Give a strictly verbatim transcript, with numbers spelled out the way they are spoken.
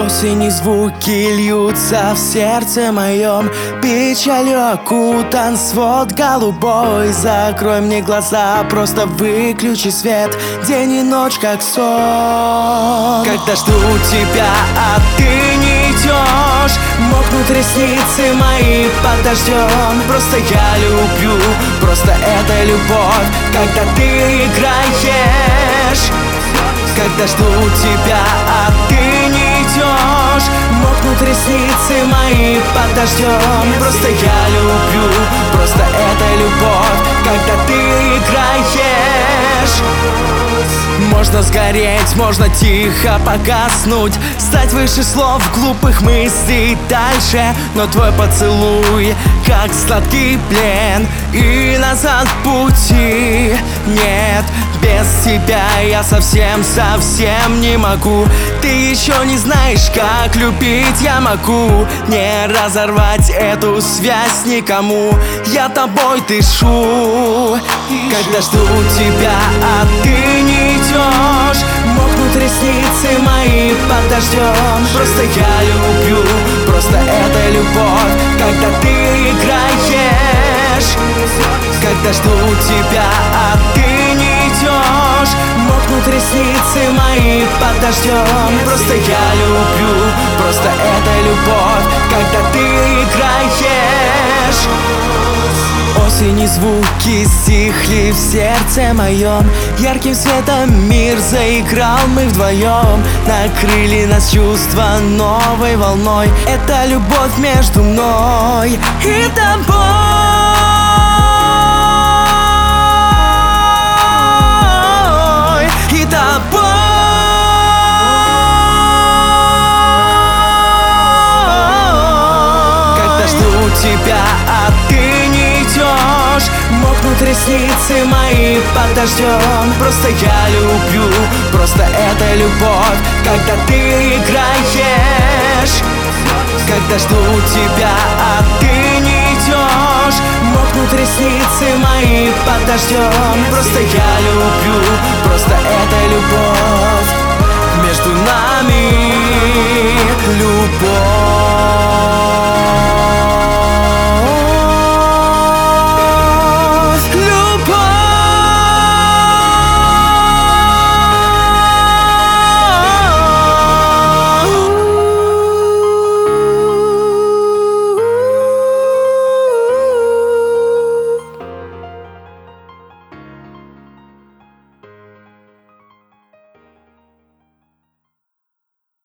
Осени звуки льются в сердце моем, печалью окутан свод голубой. Закрой мне глаза, просто выключи свет, день и ночь как сон. Когда жду тебя, а ты не идешь, мокнут ресницы мои под дождем. Просто я люблю, просто это любовь, когда ты играешь. Когда жду тебя, а ты не идешь, мокнут ресницы мои под дождем. Просто я люблю, просто это любовь, когда ты играешь. Можно сгореть, можно тихо погаснуть, стать выше слов, глупых мыслей дальше. Но твой поцелуй, как сладкий плен, и назад пути нет. Без тебя я совсем-совсем не могу. Ты еще не знаешь, как любить я могу. Не разорвать эту связь никому, я тобой дышу. Когда жду тебя, а ты не идешь, мокнут ресницы мои под дождем. Просто я люблю, просто это любовь, когда ты играешь. Когда жду тебя, а ты не идешь, мокнут ресницы мои под дождем. Просто я люблю, просто это любовь, когда ты играешь. Осени звуки стихли в сердце моем, ярким светом мир заиграл, мы вдвоем накрыли нас чувства новой волной. Это любовь между мной и тобой. И тобой. Когда жду тебя, а ты не идешь, мокнут ресницы мои под дождем. Просто я люблю, просто это любовь, когда ты играешь. Когда жду тебя, а ты не идешь, мокнут ресницы мои под дождем. Просто я люблю, просто это любовь между нами, любовь.